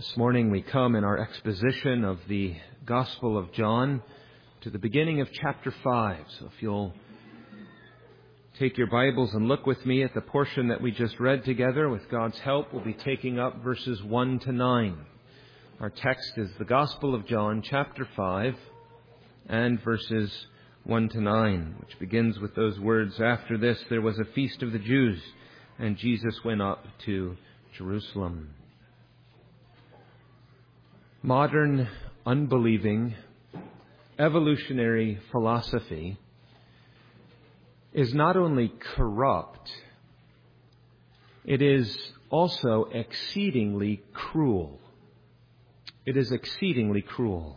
This morning we come in our exposition of the Gospel of John to the beginning of chapter 5. So if you'll take your Bibles and look with me at the portion that we just read together, with God's help, we'll be taking up verses 1 to 9. Our text is the Gospel of John, chapter 5, and verses 1 to 9, which begins with those words, "After this there was a feast of the Jews, and Jesus went up to Jerusalem." Modern, unbelieving, evolutionary philosophy is not only corrupt, it is also exceedingly cruel. It is exceedingly cruel.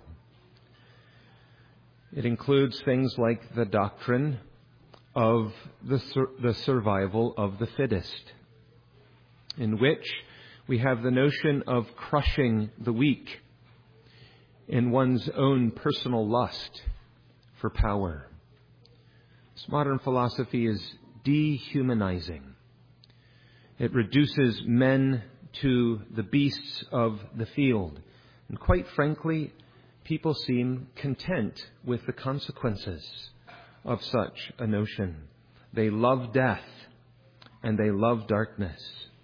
It includes things like the doctrine of the survival of the fittest, in which we have the notion of crushing the weak in one's own personal lust for power. This modern philosophy is dehumanizing. It reduces men to the beasts of the field. And quite frankly, people seem content with the consequences of such a notion. They love death and they love darkness.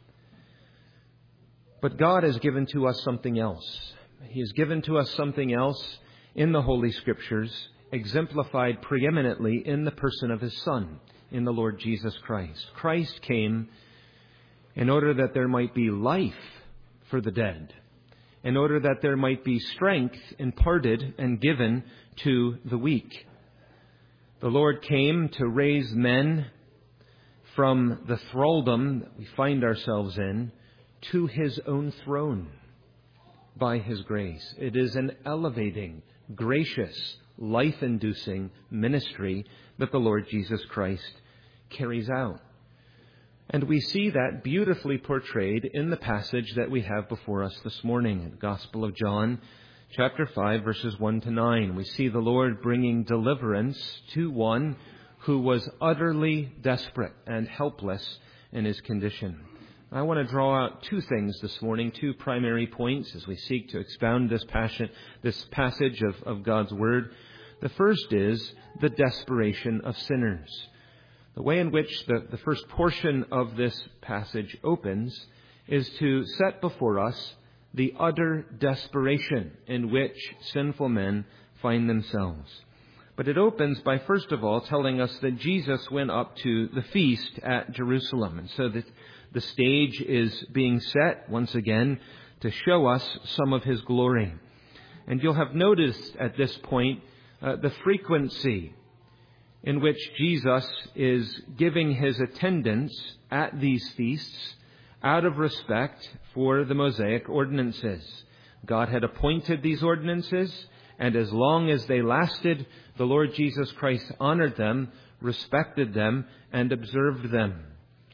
But God has given to us something else. He has given to us something else in the Holy Scriptures, exemplified preeminently in the person of His Son, in the Lord Jesus Christ. Christ came in order that there might be life for the dead, in order that there might be strength imparted and given to the weak. The Lord came to raise men from the thraldom that we find ourselves in to His own throne by His grace. It is an elevating, gracious, life-inducing ministry that the Lord Jesus Christ carries out. And we see that beautifully portrayed in the passage that we have before us this morning, in the Gospel of John, chapter 5, verses 1 to 9. We see the Lord bringing deliverance to one who was utterly desperate and helpless in his condition. I want to draw out two things this morning, two primary points as we seek to expound this passage of God's Word. The first is the desperation of sinners. The way in which the first portion of this passage opens is to set before us the utter desperation in which sinful men find themselves. But it opens by, first of all, telling us that Jesus went up to the feast at Jerusalem. And so that the stage is being set once again to show us some of His glory. And you'll have noticed at this point the frequency in which Jesus is giving His attendance at these feasts out of respect for the Mosaic ordinances. God had appointed these ordinances, and as long as they lasted, the Lord Jesus Christ honored them, respected them, and observed them.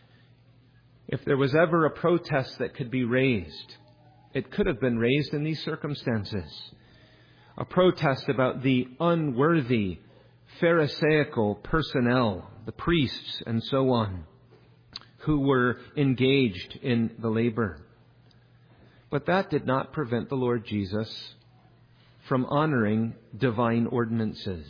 If there was ever a protest that could be raised, it could have been raised in these circumstances. A protest about the unworthy Pharisaical personnel, the priests and so on, who were engaged in the labor. But that did not prevent the Lord Jesus from honoring divine ordinances.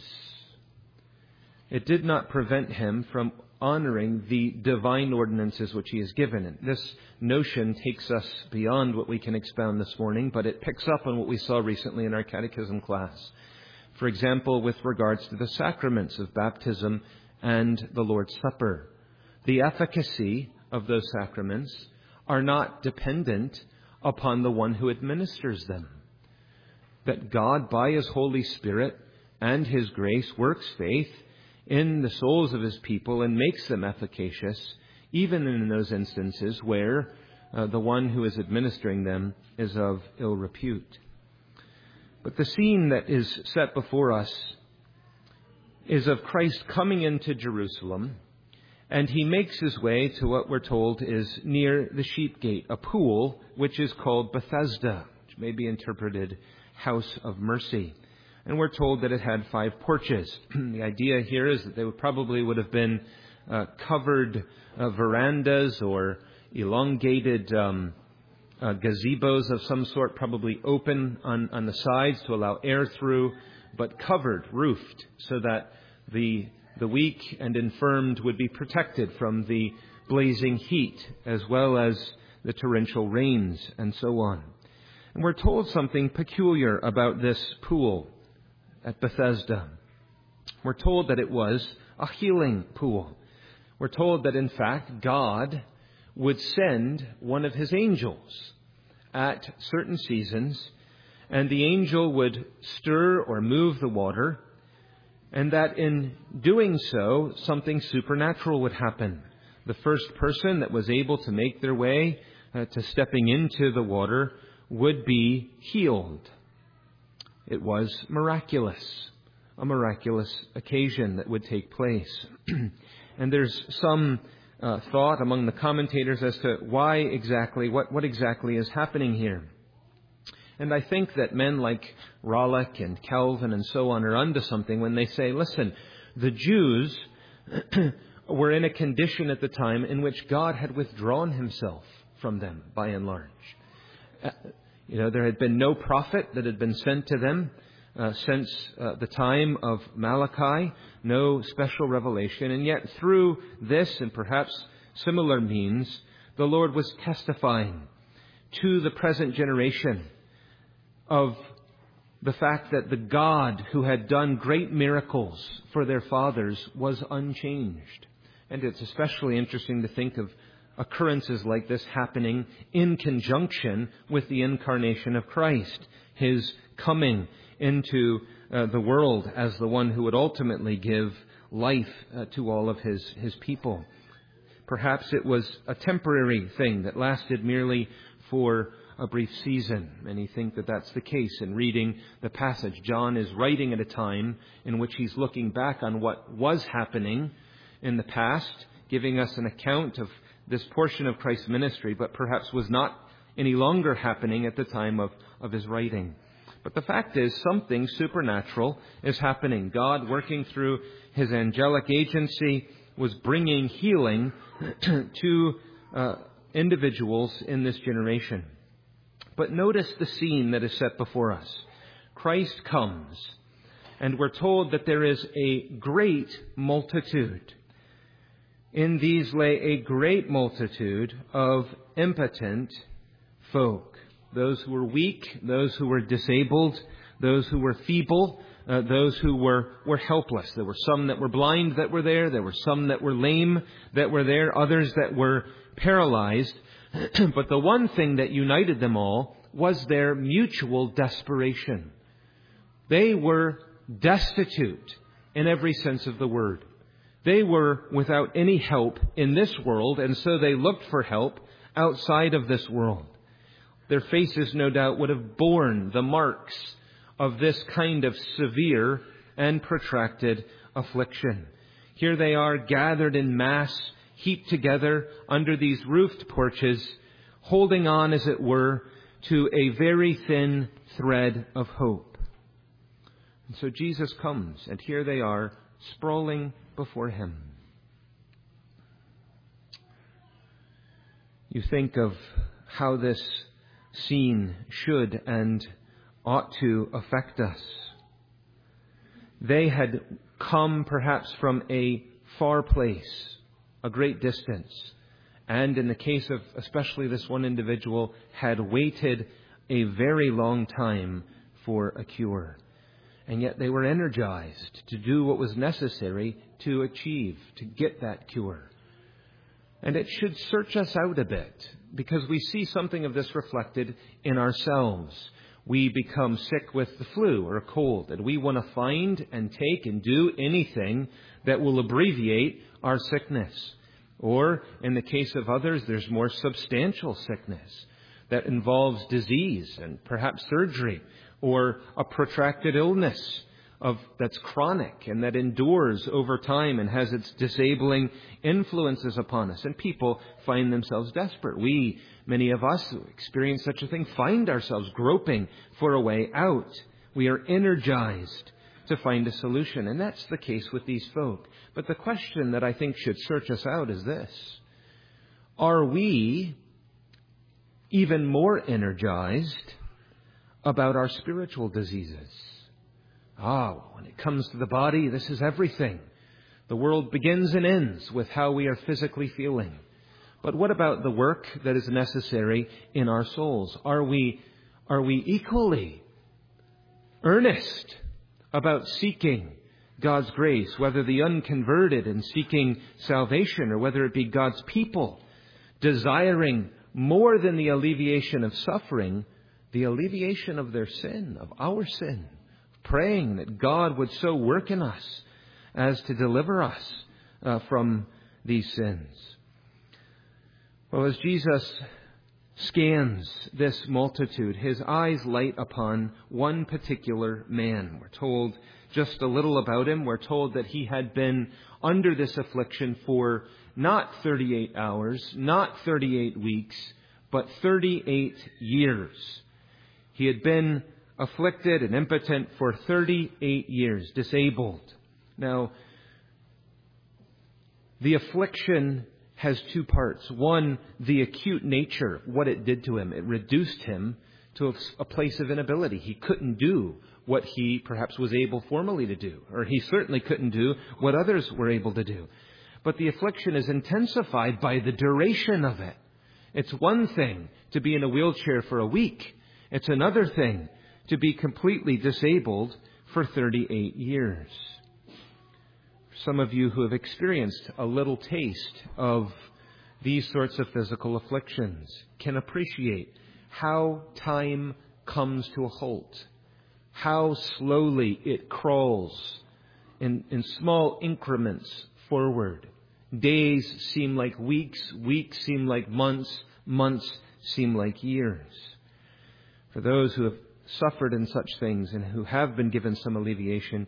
It did not prevent Him from honoring the divine ordinances which He has given. And this notion takes us beyond what we can expound this morning, but it picks up on what we saw recently in our catechism class. For example, with regards to the sacraments of baptism and the Lord's Supper. The efficacy of those sacraments are not dependent upon the one who administers them. That God, by His Holy Spirit and His grace, works faith in the souls of His people and makes them efficacious, even in those instances where the one who is administering them is of ill repute. But the scene that is set before us is of Christ coming into Jerusalem, and He makes His way to what we're told is near the sheep gate, a pool which is called Bethesda, which may be interpreted House of Mercy. And we're told that it had 5 porches. The idea here is that they probably would have been covered verandas or elongated gazebos of some sort, probably open on the sides to allow air through, but covered, roofed, so that the weak and infirmed would be protected from the blazing heat, as well as the torrential rains, and so on. And we're told something peculiar about this pool at Bethesda. We're told that it was a healing pool. We're told that, in fact, God would send one of his angels at certain seasons, and the angel would stir or move the water, and that in doing so, something supernatural would happen. The first person that was able to make their way to stepping into the water would be healed. It was miraculous, a miraculous occasion that would take place. And there's some thought among the commentators as to why exactly, what exactly is happening here. And I think that men like Rollock and Calvin and so on are onto something when they say, listen, the Jews were in a condition at the time in which God had withdrawn himself from them, by and large. There had been no prophet that had been sent to them since the time of Malachi, no special revelation. And yet through this and perhaps similar means, the Lord was testifying to the present generation of the fact that the God who had done great miracles for their fathers was unchanged. And it's especially interesting to think of occurrences like this happening in conjunction with the incarnation of Christ, his coming into the world as the one who would ultimately give life to all of his people. Perhaps it was a temporary thing that lasted merely for a brief season. Many think that that's the case in reading the passage. John is writing at a time in which he's looking back on what was happening in the past, giving us an account of this portion of Christ's ministry, but perhaps was not any longer happening at the time of his writing. But the fact is, something supernatural is happening. God, working through his angelic agency, was bringing healing to individuals in this generation. But notice the scene that is set before us. Christ comes, and we're told that there is a great multitude. In these lay a great multitude of impotent folk. Those who were weak, those who were disabled, those who were feeble, those who were helpless. There were some that were blind that were there. There were some that were lame that were there. Others that were paralyzed. But the one thing that united them all was their mutual desperation. They were destitute in every sense of the word. They were without any help in this world, and so they looked for help outside of this world. Their faces, no doubt, would have borne the marks of this kind of severe and protracted affliction. Here they are, gathered in mass, heaped together under these roofed porches, holding on, as it were, to a very thin thread of hope. And so Jesus comes, and here they are, sprawling before him. You think of how this scene should and ought to affect us. They had come perhaps from a far place, a great distance, and in the case of especially this one individual, had waited a very long time for a cure. And yet they were energized to do what was necessary to achieve, to get that cure. And it should search us out a bit, because we see something of this reflected in ourselves. We become sick with the flu or a cold, and we want to find and take and do anything that will abbreviate our sickness. Or, in the case of others, there's more substantial sickness that involves disease and perhaps surgery, or a protracted illness that's chronic and that endures over time and has its disabling influences upon us. And people find themselves desperate. We, many of us who experience such a thing, find ourselves groping for a way out. We are energized to find a solution. And that's the case with these folk. But the question that I think should search us out is this: are we even more energized about our spiritual diseases. When it comes to the body, this is everything. The world begins and ends with how we are physically feeling. But what about the work that is necessary in our souls? Are we equally earnest about seeking God's grace, whether the unconverted in seeking salvation, or whether it be God's people desiring more than the alleviation of suffering, the alleviation of their sin, of our sin, praying that God would so work in us as to deliver us from these sins? Well, as Jesus scans this multitude, his eyes light upon one particular man. We're told just a little about him. We're told that he had been under this affliction for not 38 hours, not 38 weeks, but 38 years. He had been afflicted and impotent for 38 years, disabled. Now, the affliction has two parts. One, the acute nature, what it did to him. It reduced him to a place of inability. He couldn't do what he perhaps was able formerly to do, or he certainly couldn't do what others were able to do. But the affliction is intensified by the duration of it. It's one thing to be in a wheelchair for a week. It's another thing to be completely disabled for 38 years. Some of you who have experienced a little taste of these sorts of physical afflictions can appreciate how time comes to a halt, how slowly it crawls in small increments forward. Days seem like weeks, weeks seem like months, months seem like years. For those who have suffered in such things and who have been given some alleviation,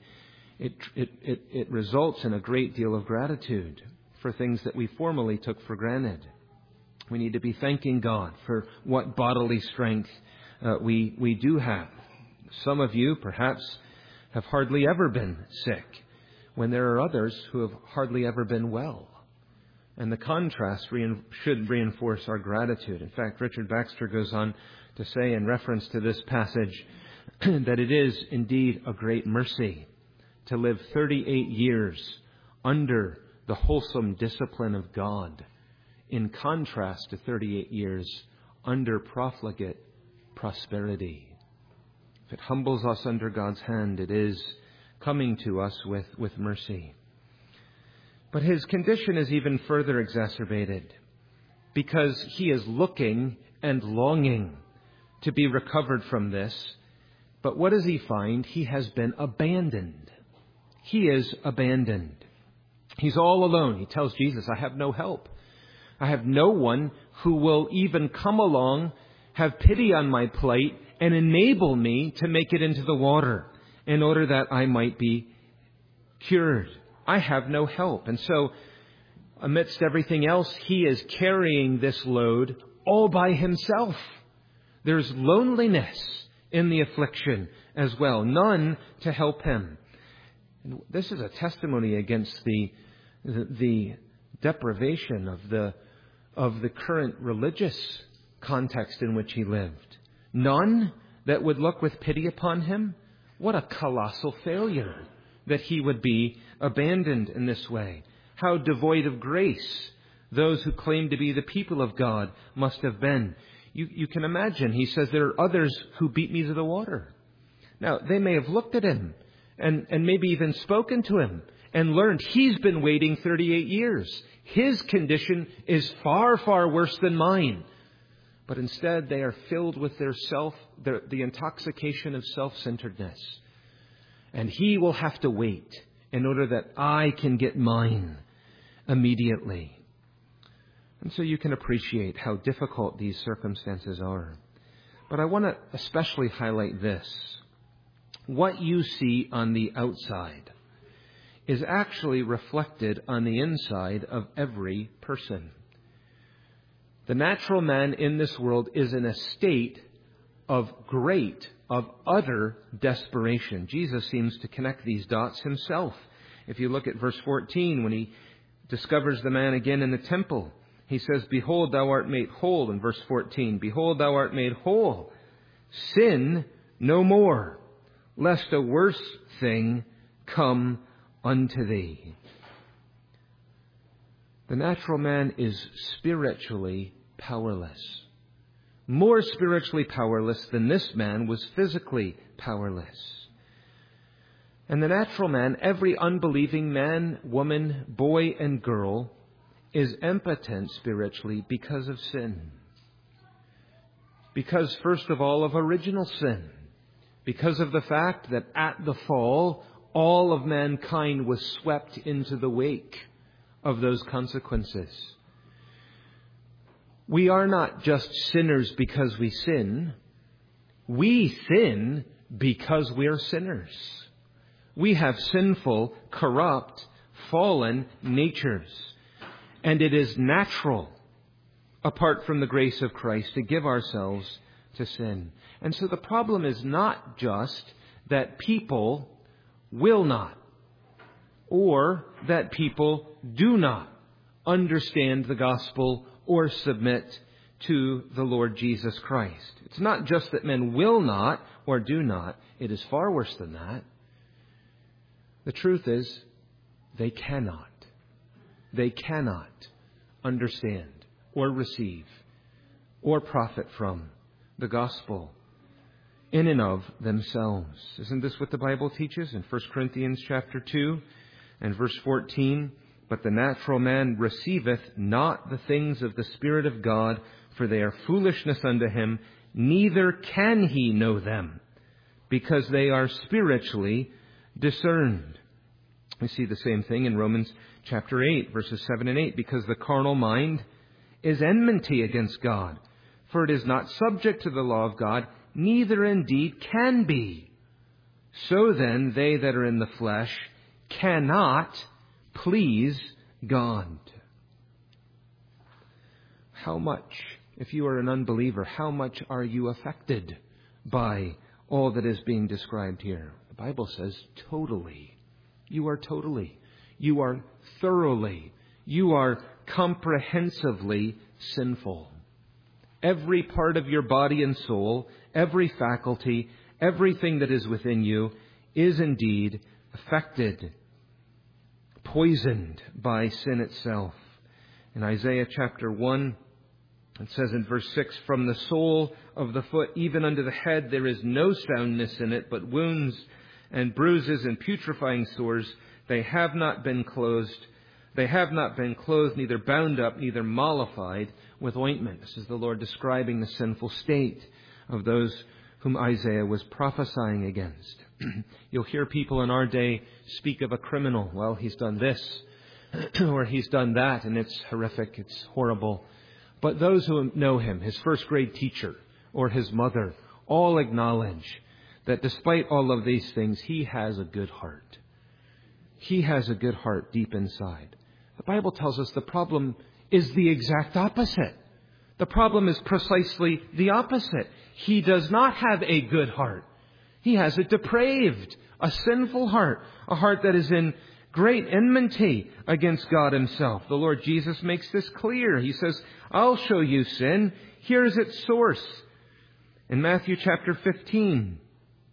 it results in a great deal of gratitude for things that we formerly took for granted. We need to be thanking God for what bodily strength we do have. Some of you perhaps have hardly ever been sick, when there are others who have hardly ever been well. And the contrast should reinforce our gratitude. In fact, Richard Baxter goes on to say in reference to this passage that it is indeed a great mercy to live 38 years under the wholesome discipline of God, in contrast to 38 years under profligate prosperity. If it humbles us under God's hand, it is coming to us with mercy. But his condition is even further exacerbated because he is looking and longing to be recovered from this. But what does he find? He has been abandoned. He is abandoned. He's all alone. He tells Jesus, I have no help. I have no one who will even come along, have pity on my plight, and enable me to make it into the water in order that I might be cured. I have no help. And so, amidst everything else, he is carrying this load all by himself. There's loneliness in the affliction as well. None to help him. And this is a testimony against the deprivation of the current religious context in which he lived. None that would look with pity upon him. What a colossal failure that he would be abandoned in this way. How devoid of grace those who claim to be the people of God must have been. You can imagine, he says, there are others who beat me to the water. Now, they may have looked at him and maybe even spoken to him and learned he's been waiting 38 years. His condition is far, far worse than mine. But instead, they are filled with the intoxication of self-centeredness. And he will have to wait in order that I can get mine immediately. And so you can appreciate how difficult these circumstances are. But I want to especially highlight this. What you see on the outside is actually reflected on the inside of every person. The natural man in this world is in a state of utter desperation. Jesus seems to connect these dots himself. If you look at verse 14, when he discovers the man again in the temple, He says, behold, thou art made whole in verse 14. Behold, thou art made whole. Sin no more, lest a worse thing come unto thee. The natural man is spiritually powerless. More spiritually powerless than this man was physically powerless. And the natural man, every unbelieving man, woman, boy, and girl, is impotent spiritually because of sin. Because, first of all, of original sin. Because of the fact that at the fall, all of mankind was swept into the wake of those consequences. We are not just sinners because we sin. We sin because we are sinners. We have sinful, corrupt, fallen natures. And it is natural, apart from the grace of Christ, to give ourselves to sin. And so the problem is not just that people will not, or that people do not understand the gospel or submit to the Lord Jesus Christ. It's not just that men will not or do not. It is far worse than that. The truth is, they cannot. They cannot understand or receive or profit from the gospel in and of themselves. Isn't this what the Bible teaches in 1 Corinthians chapter 2 and verse 14? But the natural man receiveth not the things of the Spirit of God, for they are foolishness unto him, neither can he know them, because they are spiritually discerned. We see the same thing in Romans chapter 8, verses 7 and 8. Because the carnal mind is enmity against God, for it is not subject to the law of God, neither indeed can be. So then, they that are in the flesh cannot please God. How much, if you are an unbeliever, how much are you affected by all that is being described here? The Bible says totally. You are totally. You are thoroughly. You are comprehensively sinful. Every part of your body and soul, every faculty, everything that is within you is indeed affected, poisoned by sin itself. In Isaiah chapter 1, it says in verse 6, from the sole of the foot even unto the head there is no soundness in it, but wounds and bruises and putrefying sores. They have not been closed. They have not been clothed, neither bound up, neither mollified with ointment. This is the Lord describing the sinful state of those whom Isaiah was prophesying against. You'll hear people in our day speak of a criminal. Well, he's done this, or he's done that, and it's horrific, it's horrible. But those who know him, his first grade teacher or his mother, all acknowledge that despite all of these things, he has a good heart. He has a good heart deep inside. The Bible tells us the problem is the exact opposite. The problem is precisely the opposite. He does not have a good heart. He has a depraved, a sinful heart, a heart that is in great enmity against God himself. The Lord Jesus makes this clear. He says, I'll show you sin. Here's its source. In Matthew chapter 15,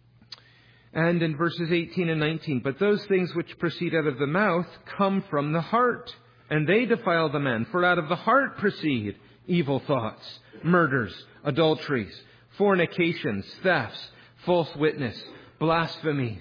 and in verses 18 and 19, but those things which proceed out of the mouth come from the heart, and they defile the man. For out of the heart proceed evil thoughts, murders, adulteries, fornications, thefts, false witness, blasphemies.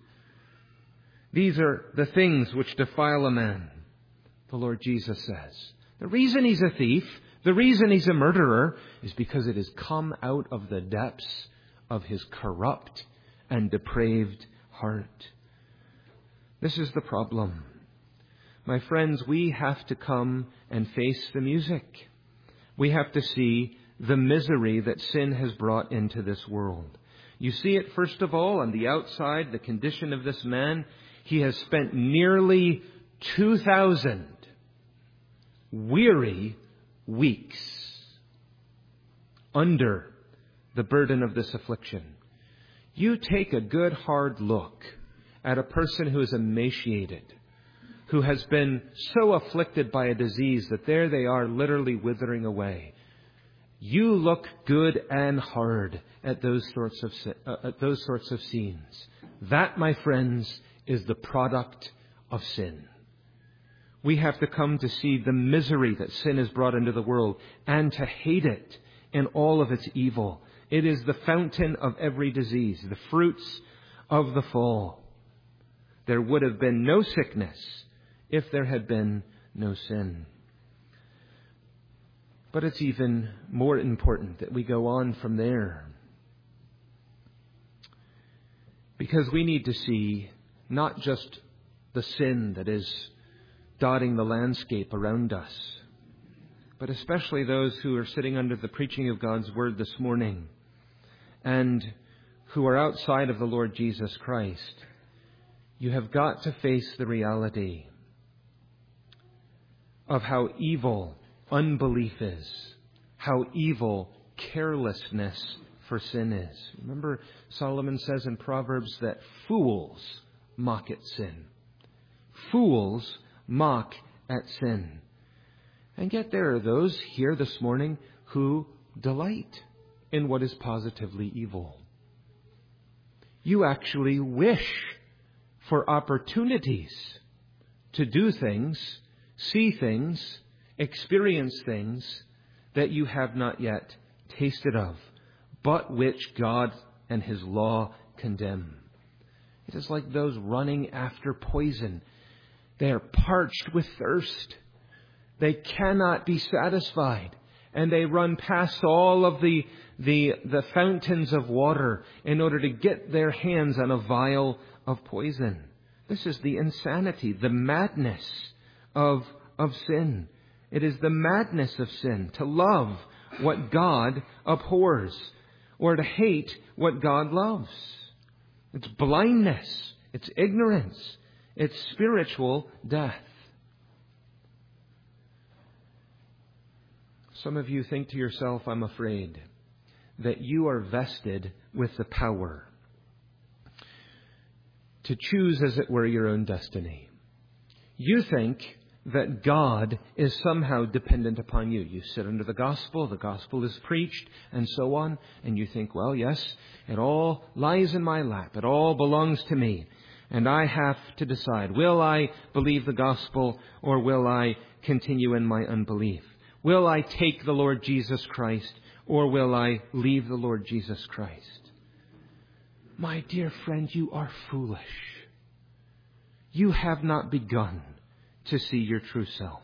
These are the things which defile a man, the Lord Jesus says. The reason he's a thief, the reason he's a murderer, is because it has come out of the depths of his corrupt and depraved heart. This is the problem. My friends, we have to come and face the music. We have to see the misery that sin has brought into this world. You see it, first of all, on the outside, the condition of this man. He has spent nearly 2,000 weary weeks under the burden of this affliction. You take a good hard look at a person who is emaciated, who has been so afflicted by a disease that there they are literally withering away. You look good and hard at those sorts of scenes. That, my friends, is the product of sin. We have to come to see the misery that sin has brought into the world and to hate it in all of its evil. It is the fountain of every disease, the fruits of the fall. There would have been no sickness if there had been no sin. But it's even more important that we go on from there. Because we need to see not just the sin that is dotting the landscape around us, but especially those who are sitting under the preaching of God's Word this morning and who are outside of the Lord Jesus Christ. You have got to face the reality of how evil unbelief is, how evil carelessness for sin is. Remember, Solomon says in Proverbs that fools mock at sin. Fools mock at sin. And yet there are those here this morning who delight in what is positively evil. You actually wish for opportunities to do things, see things, experience things that you have not yet tasted of, but which God and His law condemn. It is like those running after poison. They are parched with thirst. They cannot be satisfied. And they run past all of the fountains of water in order to get their hands on a vial of poison. This is the insanity, the madness of sin. It is the madness of sin to love what God abhors or to hate what God loves. It's blindness. It's ignorance. It's spiritual death. Some of you think to yourself, I'm afraid that you are vested with the power to choose, as it were, your own destiny. You think that God is somehow dependent upon you. You sit under the gospel is preached, and so on, and you think, well, yes, it all lies in my lap. It all belongs to me. And I have to decide, will I believe the gospel or will I continue in my unbelief? Will I take the Lord Jesus Christ or will I leave the Lord Jesus Christ? My dear friend, you are foolish. You have not begun to see your true self.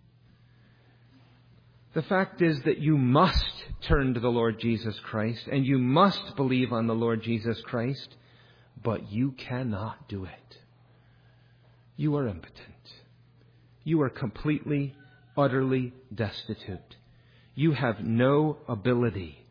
The fact is that you must turn to the Lord Jesus Christ and you must believe on the Lord Jesus Christ, but you cannot do it. You are impotent. You are completely, utterly destitute. You have no ability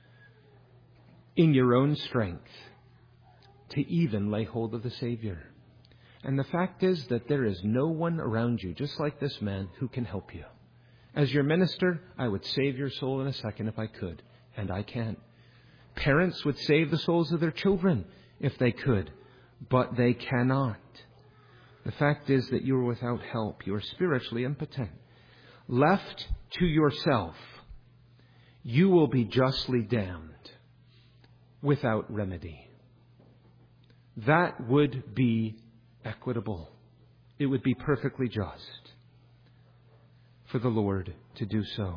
in your own strength to even lay hold of the Savior. And the fact is that there is no one around you, just like this man, who can help you. As your minister, I would save your soul in a second if I could, and I can't. Parents would save the souls of their children if they could, but they cannot. The fact is that you are without help. You are spiritually impotent. Left to yourself, you will be justly damned without remedy. That would be equitable. It would be perfectly just for the Lord to do so.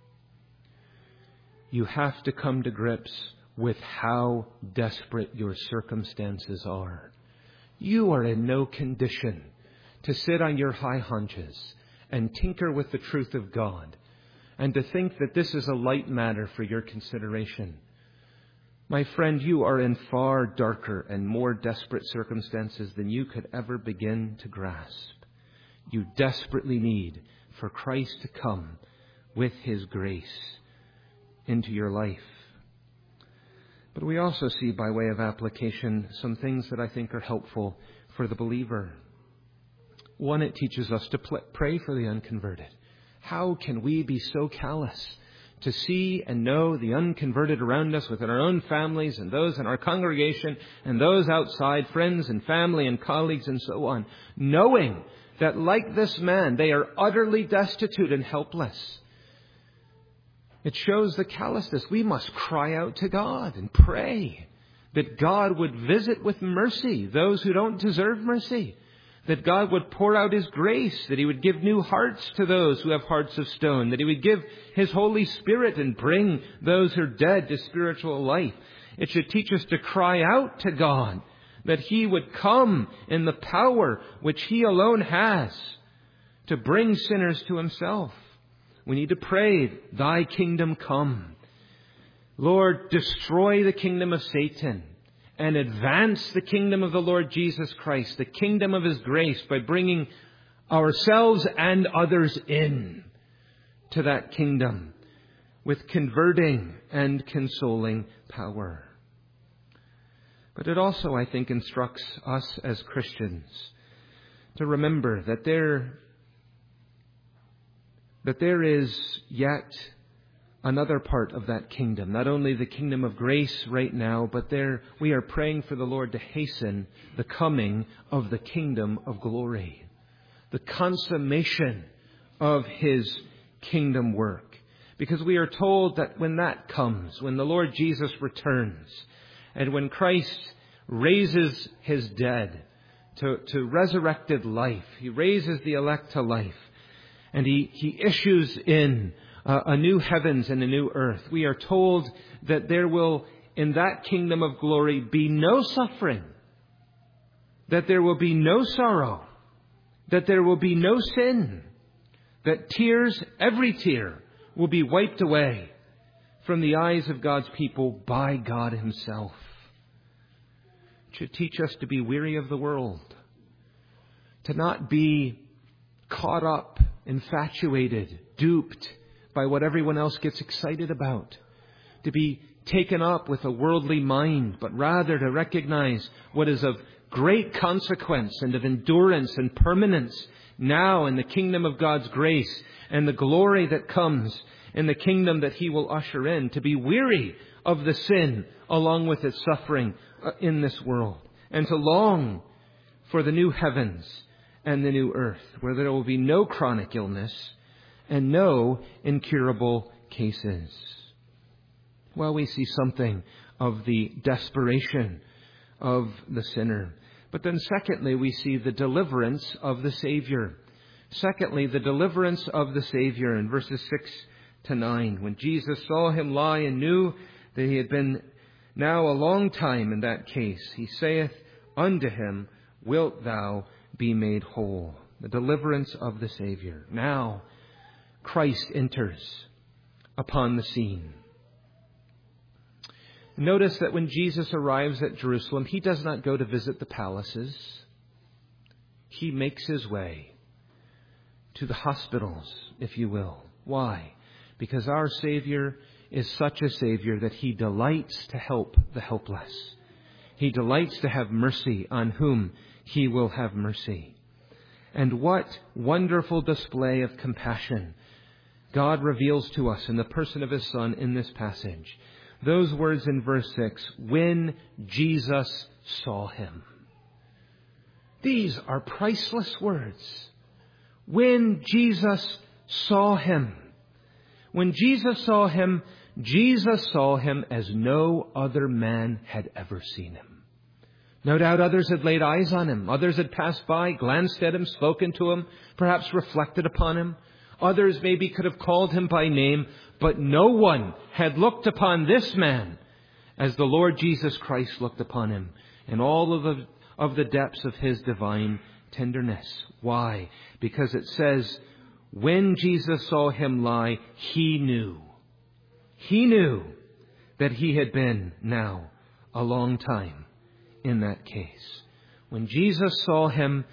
You have to come to grips with how desperate your circumstances are. You are in no condition to sit on your high haunches and tinker with the truth of God and to think that this is a light matter for your consideration. My friend, you are in far darker and more desperate circumstances than you could ever begin to grasp. You desperately need for Christ to come with His grace into your life. But we also see, by way of application, some things that I think are helpful for the believer. One, it teaches us to pray for the unconverted. How can we be so callous to see and know the unconverted around us within our own families and those in our congregation and those outside, friends and family and colleagues and so on, knowing that like this man, they are utterly destitute and helpless. It shows the callousness. We must cry out to God and pray that God would visit with mercy those who don't deserve mercy. That God would pour out His grace, that He would give new hearts to those who have hearts of stone, that He would give His Holy Spirit and bring those who are dead to spiritual life. It should teach us to cry out to God, that He would come in the power which He alone has to bring sinners to Himself. We need to pray, Thy kingdom come. Lord, destroy the kingdom of Satan and advance the kingdom of the Lord Jesus Christ, the kingdom of His grace, by bringing ourselves and others in to that kingdom with converting and consoling power. But it also, I think, instructs us as Christians to remember that there is yet another part of that kingdom. Not only the kingdom of grace right now, but we are praying for the Lord to hasten the coming of the kingdom of glory. The consummation of His kingdom work. Because we are told that when that comes, when the Lord Jesus returns, and when Christ raises His dead to resurrected life, He raises the elect to life, and He issues in a new heavens and a new earth. We are told that there will, in that kingdom of glory, be no suffering, that there will be no sorrow, that there will be no sin, that tears, every tear, will be wiped away from the eyes of God's people by God Himself. It should teach us to be weary of the world, to not be caught up, infatuated, duped by what everyone else gets excited about, to be taken up with a worldly mind, but rather to recognize what is of great consequence and of endurance and permanence now in the kingdom of God's grace and the glory that comes in the kingdom that He will usher in, to be weary of the sin along with its suffering in this world, and to long for the new heavens and the new earth, where there will be no chronic illness and no incurable cases. Well, we see something of the desperation of the sinner. But then secondly, we see the deliverance of the Savior. Secondly, the deliverance of the Savior in verses 6 to 9. When Jesus saw him lie and knew that he had been now a long time in that case, He saith unto him, Wilt thou be made whole? The deliverance of the Savior. Now, Christ enters upon the scene. Notice that when Jesus arrives at Jerusalem, He does not go to visit the palaces. He makes His way to the hospitals, if you will. Why? Because our Savior is such a Savior that He delights to help the helpless. He delights to have mercy on whom He will have mercy. And what wonderful display of compassion God reveals to us in the person of His Son in this passage. Those words in verse 6, when Jesus saw Him. These are priceless words. When Jesus saw Him. When Jesus saw Him as no other man had ever seen Him. No doubt others had laid eyes on Him. Others had passed by, glanced at Him, spoken to Him, perhaps reflected upon Him. Others maybe could have called Him by name, but no one had looked upon this man as the Lord Jesus Christ looked upon him in all of the depths of His divine tenderness. Why? Because it says, when Jesus saw him lie, He knew. He knew that he had been now a long time in that case. When Jesus saw him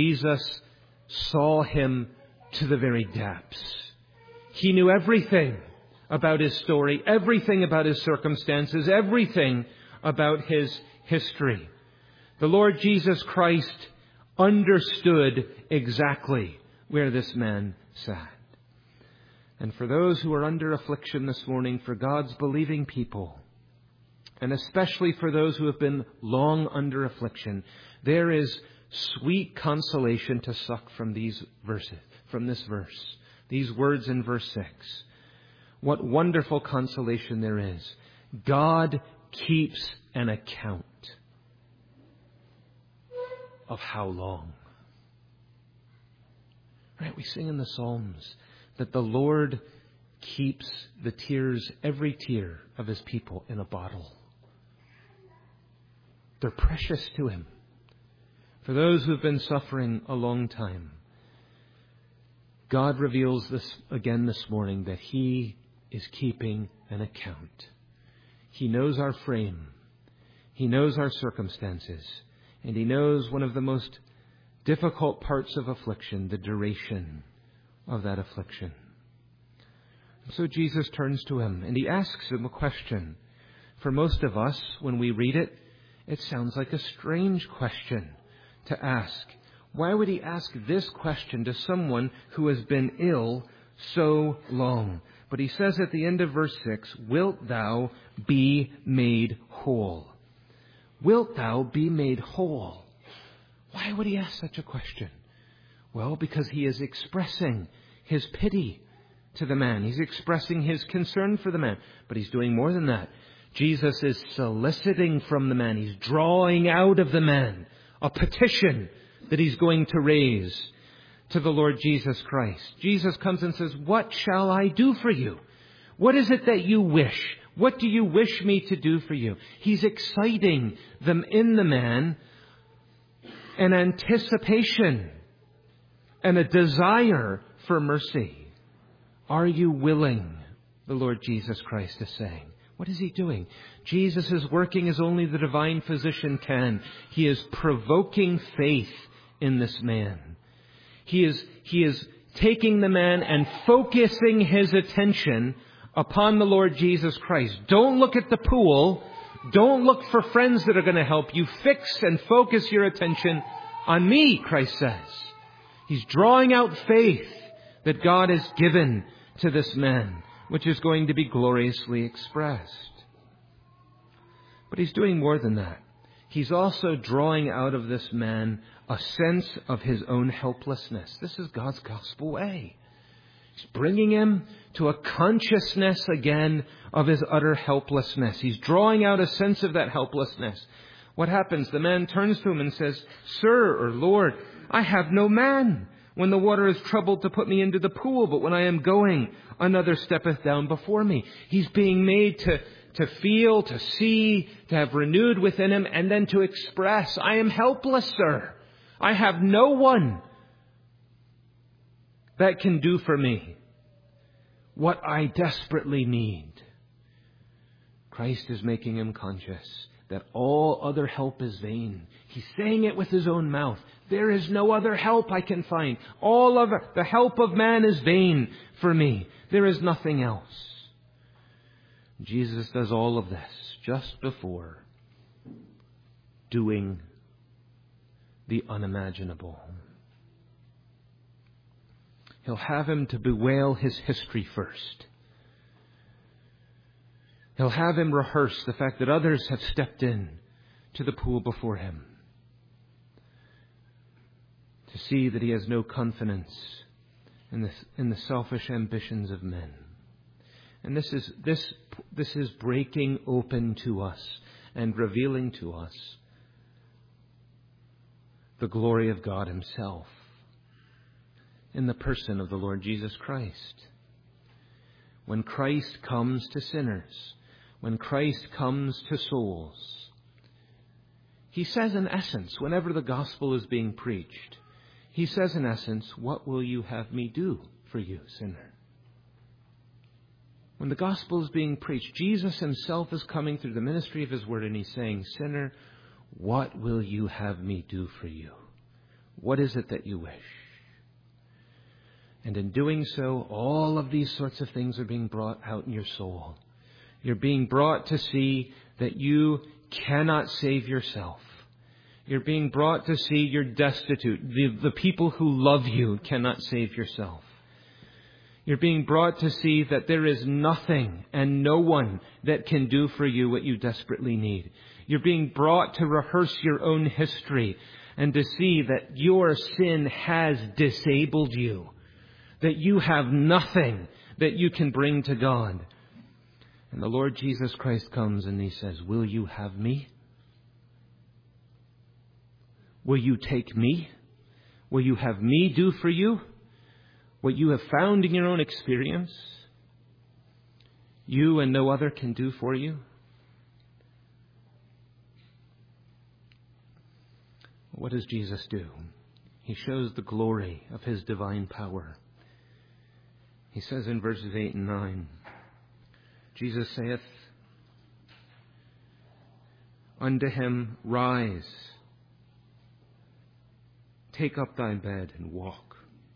to the very depths. He knew everything about his story, everything about his circumstances, everything about his history. The Lord Jesus Christ understood exactly where this man sat. And for those who are under affliction this morning, for God's believing people, and especially for those who have been long under affliction, there is sweet consolation to suck from these verses, from this verse, these words in verse 6. What wonderful consolation there is. God keeps an account of how long. Right? We sing in the Psalms that the Lord keeps the tears, every tear of His people in a bottle. They're precious to Him. For those who've been suffering a long time, God reveals this again this morning, that He is keeping an account. He knows our frame. He knows our circumstances. And He knows one of the most difficult parts of affliction, the duration of that affliction. So Jesus turns to him and He asks him a question. For most of us, when we read it, it sounds like a strange question to ask. Why would He ask this question to someone who has been ill so long? But He says at the end of verse 6, "Wilt thou be made whole?" Wilt thou be made whole? Why would He ask such a question? Well, because He is expressing His pity to the man. He's expressing His concern for the man. But He's doing more than that. Jesus is soliciting from the man. He's drawing out of the man a petition that he's going to raise to the Lord Jesus Christ. Jesus comes and says, "What shall I do for you? What is it that you wish? What do you wish me to do for you?" He's exciting them in the man an anticipation and a desire for mercy. Are you willing? The Lord Jesus Christ is saying. What is He doing? Jesus is working as only the divine physician can. He is provoking faith in this man. He is taking the man and focusing his attention upon the Lord Jesus Christ. Don't look at the pool. Don't look for friends that are going to help you. Fix and focus your attention on me, Christ says. He's drawing out faith that God has given to this man, which is going to be gloriously expressed. But He's doing more than that. He's also drawing out of this man a sense of his own helplessness. This is God's gospel way. He's bringing him to a consciousness again of his utter helplessness. He's drawing out a sense of that helplessness. What happens? The man turns to him and says, "Sir," or "Lord, I have no man when the water is troubled to put me into the pool, but when I am going, another steppeth down before me." He's being made to feel, to see, to have renewed within him, and then to express, "I am helpless, sir. I have no one that can do for me what I desperately need." Christ is making him conscious that all other help is vain. He's saying it with his own mouth. There is no other help I can find. All of the help of man is vain for me. There is nothing else. Jesus does all of this just before doing the unimaginable. He'll have him to bewail his history first. He'll have him rehearse the fact that others have stepped in to the pool before him, to see that he has no confidence in the selfish ambitions of men. And this is breaking open to us and revealing to us the glory of God Himself in the person of the Lord Jesus Christ. When Christ comes to sinners, when Christ comes to souls, He says in essence, whenever the gospel is being preached, He says in essence, "What will you have me do for you, sinner?" When the gospel is being preached, Jesus Himself is coming through the ministry of His word and He's saying, "Sinner, what will you have me do for you? What is it that you wish?" And in doing so, all of these sorts of things are being brought out in your soul. You're being brought to see that you cannot save yourself. You're being brought to see you're destitute. The people who love you cannot save yourself. You're being brought to see that there is nothing and no one that can do for you what you desperately need. You're being brought to rehearse your own history and to see that your sin has disabled you, that you have nothing that you can bring to God. And the Lord Jesus Christ comes and He says, will you have me? Will you take me? Will you have me do for you what you have found in your own experience you and no other can do for you? What does Jesus do? He shows the glory of His divine power. He says in verses 8 and 9, Jesus saith unto him, rise, take up thy bed and walk.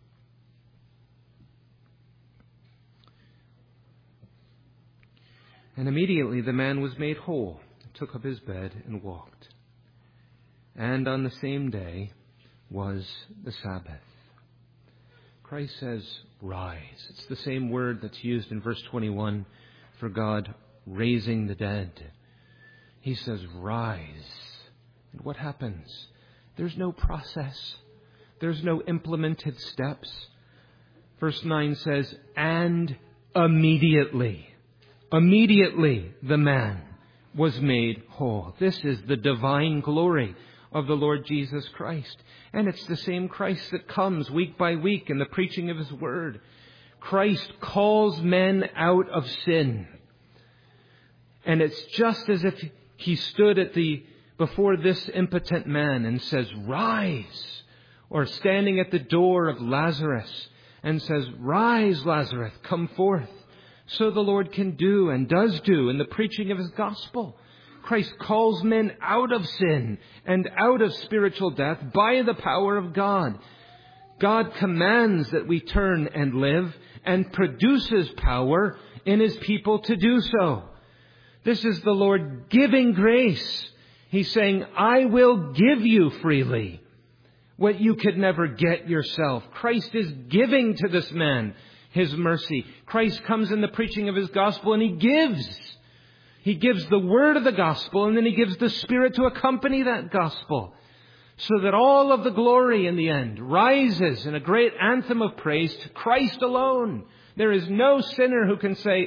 And immediately the man was made whole, took up his bed and walked. And on the same day was the Sabbath. Christ says, rise. It's the same word that's used in verse 21 for God raising the dead. He says, rise. And what happens? There's no process. There's no implemented steps. Verse 9 says, and immediately the man was made whole. This is the divine glory of the Lord Jesus Christ. And it's the same Christ that comes week by week in the preaching of His word. Christ calls men out of sin. And it's just as if He stood before this impotent man and says, rise. Or standing at the door of Lazarus and says, rise, Lazarus, come forth. So the Lord can do and does do in the preaching of His gospel. Christ calls men out of sin and out of spiritual death by the power of God. God commands that we turn and live and produces power in His people to do so. This is the Lord giving grace. He's saying, I will give you freely what you could never get yourself. Christ is giving to this man His mercy. Christ comes in the preaching of His gospel and He gives. He gives the word of the gospel and then He gives the Spirit to accompany that gospel. So that all of the glory in the end rises in a great anthem of praise to Christ alone. There is no sinner who can say,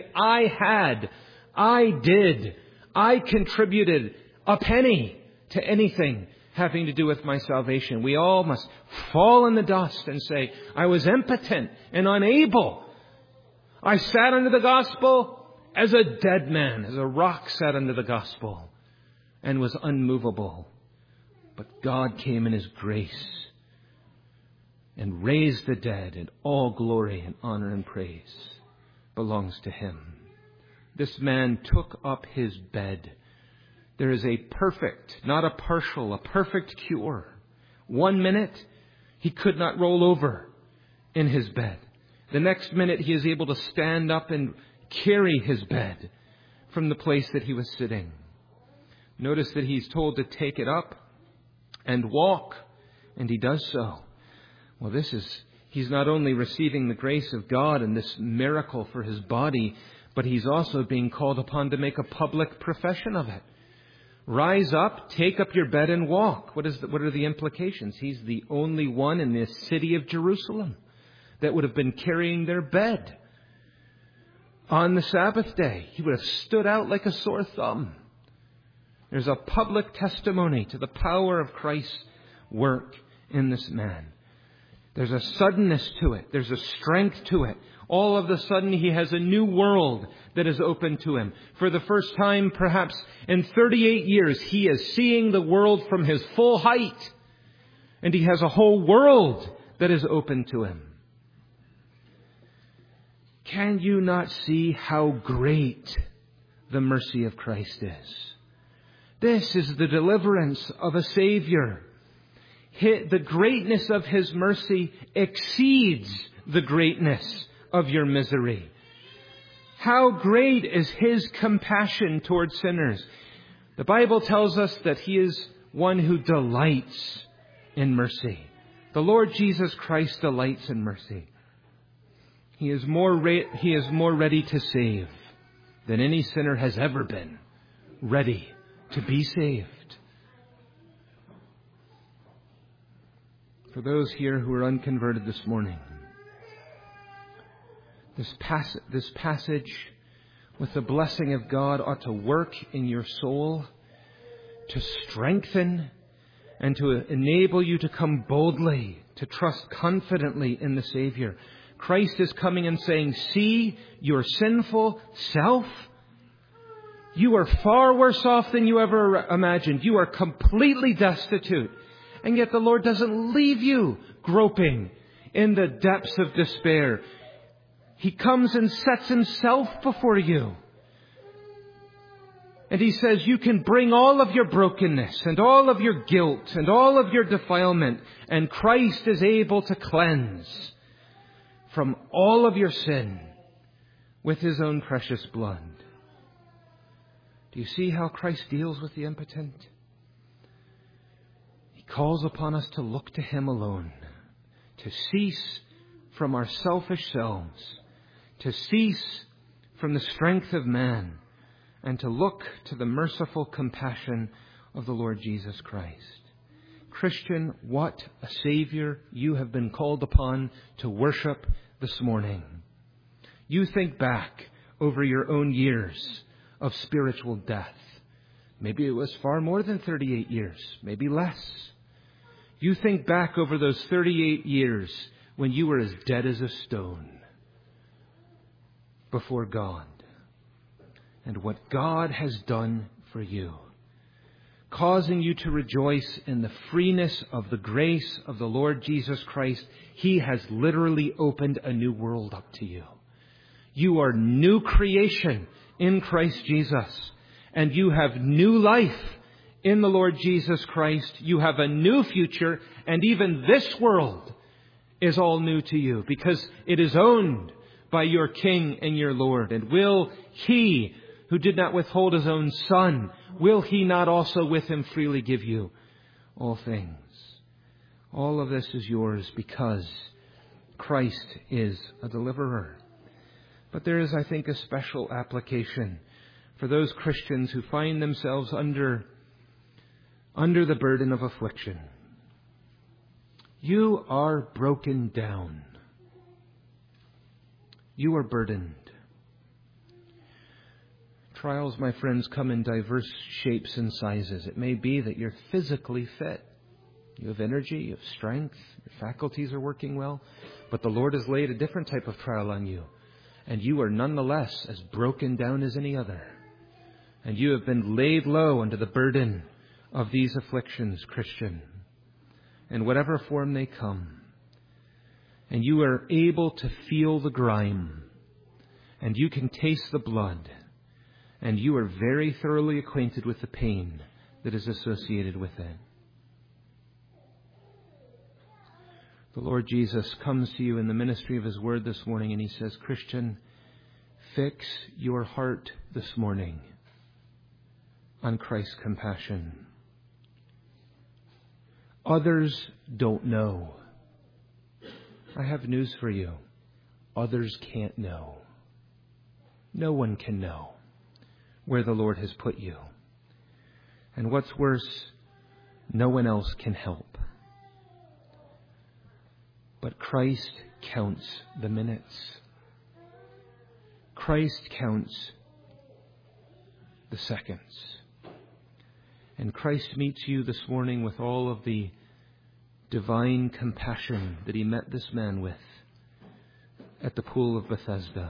I did, I contributed a penny to anything having to do with my salvation. We all must fall in the dust and say, I was impotent and unable. I sat under the gospel as a dead man, as a rock sat under the gospel and was unmovable. But God came in His grace and raised the dead, and all glory and honor and praise belongs to Him. This man took up his bed. There is a perfect, not a partial, a perfect cure. 1 minute, he could not roll over in his bed. The next minute, he is able to stand up and carry his bed from the place that he was sitting. Notice that he's told to take it up and walk, and he does so. Well, he's not only receiving the grace of God and this miracle for his body, but he's also being called upon to make a public profession of it. Rise up, take up your bed and walk. What are the implications? He's the only one in this city of Jerusalem that would have been carrying their bed on the Sabbath day. He would have stood out like a sore thumb. There's a public testimony to the power of Christ's work in this man. There's a suddenness to it. There's a strength to it. All of a sudden, he has a new world that is open to him. For the first time, perhaps in 38 years, he is seeing the world from his full height. And he has a whole world that is open to him. Can you not see how great the mercy of Christ is? This is the deliverance of a Savior. The greatness of His mercy exceeds the greatness of your misery. How great is His compassion towards sinners. The Bible tells us that He is one who delights in mercy. The Lord Jesus Christ delights in mercy. He is more ready to save than any sinner has ever been ready to be saved. For those here who are unconverted this morning, this passage with the blessing of God ought to work in your soul to strengthen and to enable you to come boldly, to trust confidently in the Savior. Christ is coming and saying, see your sinful self. You are far worse off than you ever imagined. You are completely destitute. And yet the Lord doesn't leave you groping in the depths of despair. He comes and sets Himself before you. And He says you can bring all of your brokenness and all of your guilt and all of your defilement. And Christ is able to cleanse from all of your sin with His own precious blood. Do you see how Christ deals with the impotent? He calls upon us to look to Him alone, to cease from our selfish selves, to cease from the strength of man, and to look to the merciful compassion of the Lord Jesus Christ. Christian, what a Savior you have been called upon to worship this morning. You think back over your own years of spiritual death. Maybe it was far more than 38 years, maybe less. You think back over those 38 years when you were as dead as a stone before God, and what God has done for you, causing you to rejoice in the freeness of the grace of the Lord Jesus Christ. He has literally opened a new world up to you. You are new creation in Christ Jesus, and you have new life in the Lord Jesus Christ. You have a new future, and even this world is all new to you because it is owned by your King and your Lord. And will He, who did not withhold His own Son, will He not also with Him freely give you all things? All of this is yours because Christ is a deliverer. But there is, I think, a special application for those Christians who find themselves under the burden of affliction. You are broken down. You are burdened. Trials, my friends, come in diverse shapes and sizes. It may be that you're physically fit. You have energy, you have strength, your faculties are working well. But the Lord has laid a different type of trial on you. And you are nonetheless as broken down as any other. And you have been laid low under the burden of these afflictions, Christian, in whatever form they come. And you are able to feel the grime. And you can taste the blood. And you are very thoroughly acquainted with the pain that is associated with it. The Lord Jesus comes to you in the ministry of His Word this morning, and He says, Christian, fix your heart this morning on Christ's compassion. Others don't know. I have news for you. Others can't know. No one can know where the Lord has put you. And what's worse, no one else can help. But Christ counts the minutes. Christ counts the seconds. And Christ meets you this morning with all of the divine compassion that He met this man with at the pool of Bethesda.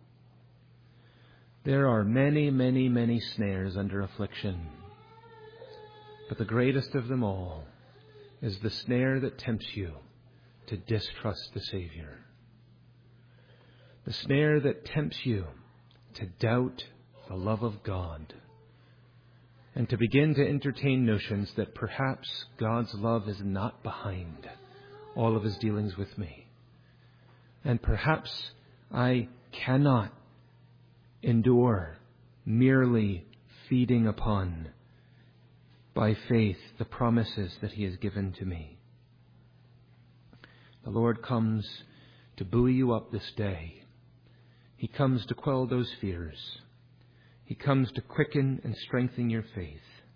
There are many, many, many snares under affliction. But the greatest of them all is the snare that tempts you to distrust the Savior. The snare that tempts you to doubt the love of God and to begin to entertain notions that perhaps God's love is not behind all of His dealings with me. And perhaps I cannot endure merely feeding upon, by faith, the promises that He has given to me. The Lord comes to buoy you up this day. He comes to quell those fears. He comes to quicken and strengthen your faith.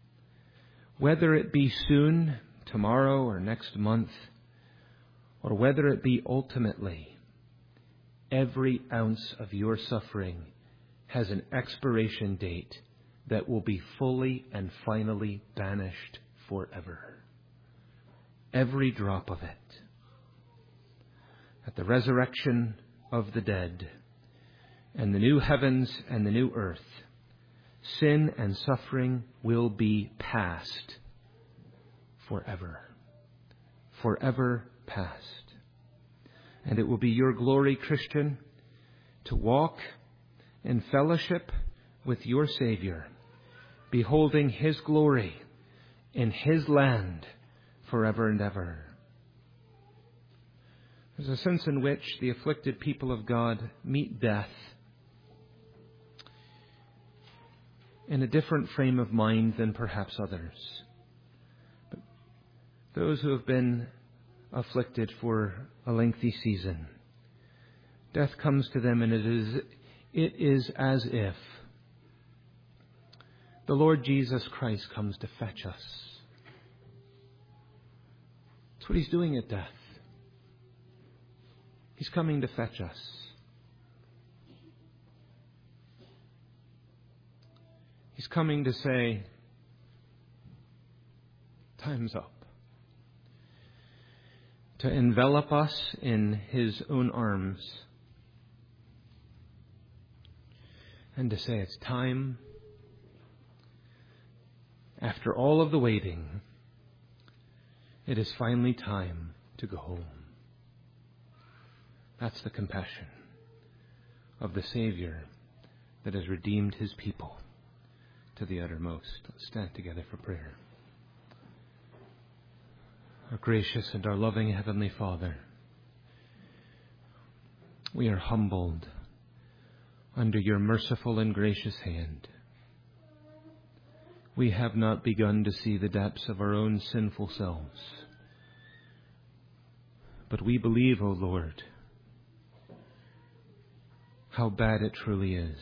whether it be soon, tomorrow or next month, or whether it be ultimately, every ounce of your suffering has an expiration date that will be fully and finally banished forever. Every drop of it. At the resurrection of the dead and the new heavens and the new earth, sin and suffering will be past forever. Forever past. And it will be your glory, Christian, to walk in fellowship with your Savior, beholding His glory in His land forever and ever. There's a sense in which the afflicted people of God meet death in a different frame of mind than perhaps others. But those who have been afflicted for a lengthy season, death comes to them, and it is as if the Lord Jesus Christ comes to fetch us. That's what He's doing at death. He's coming to fetch us. He's coming to say, time's up. To envelop us in His own arms. And to say it's time. After all of the waiting, it is finally time to go home. That's the compassion of the Savior that has redeemed His people to the uttermost. Let's stand together for prayer. Our gracious and our loving Heavenly Father, we are humbled under your merciful and gracious hand. We have not begun to see the depths of our own sinful selves. But we believe, O Lord, how bad it truly is.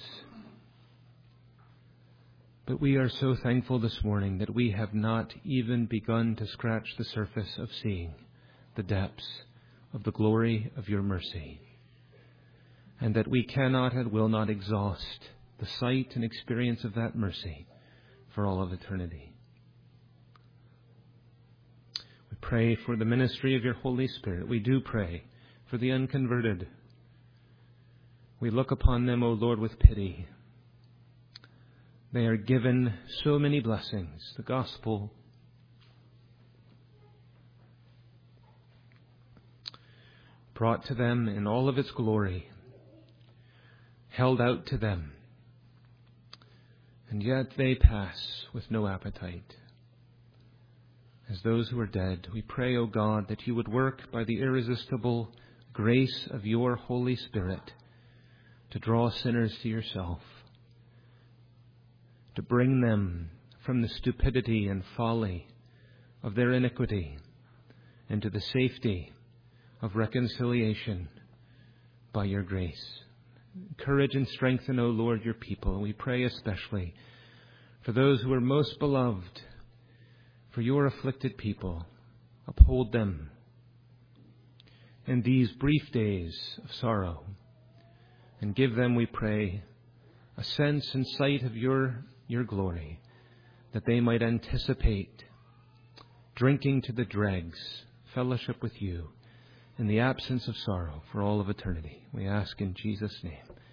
But we are so thankful this morning that we have not even begun to scratch the surface of seeing the depths of the glory of your mercy, and that we cannot and will not exhaust the sight and experience of that mercy for all of eternity. We pray for the ministry of your Holy Spirit. We do pray for the unconverted. We look upon them, O Lord, with pity. They are given so many blessings. The gospel brought to them in all of its glory, held out to them, and yet they pass with no appetite. As those who are dead, we pray, O God, that you would work by the irresistible grace of your Holy Spirit to draw sinners to yourself, to bring them from the stupidity and folly of their iniquity into the safety of reconciliation by your grace. Encourage and strengthen, O Lord, your people. And we pray especially for those who are most beloved, for your afflicted people. Uphold them in these brief days of sorrow, and give them, we pray, a sense and sight of your glory, that they might anticipate drinking to the dregs fellowship with you in the absence of sorrow for all of eternity. We ask in Jesus' name.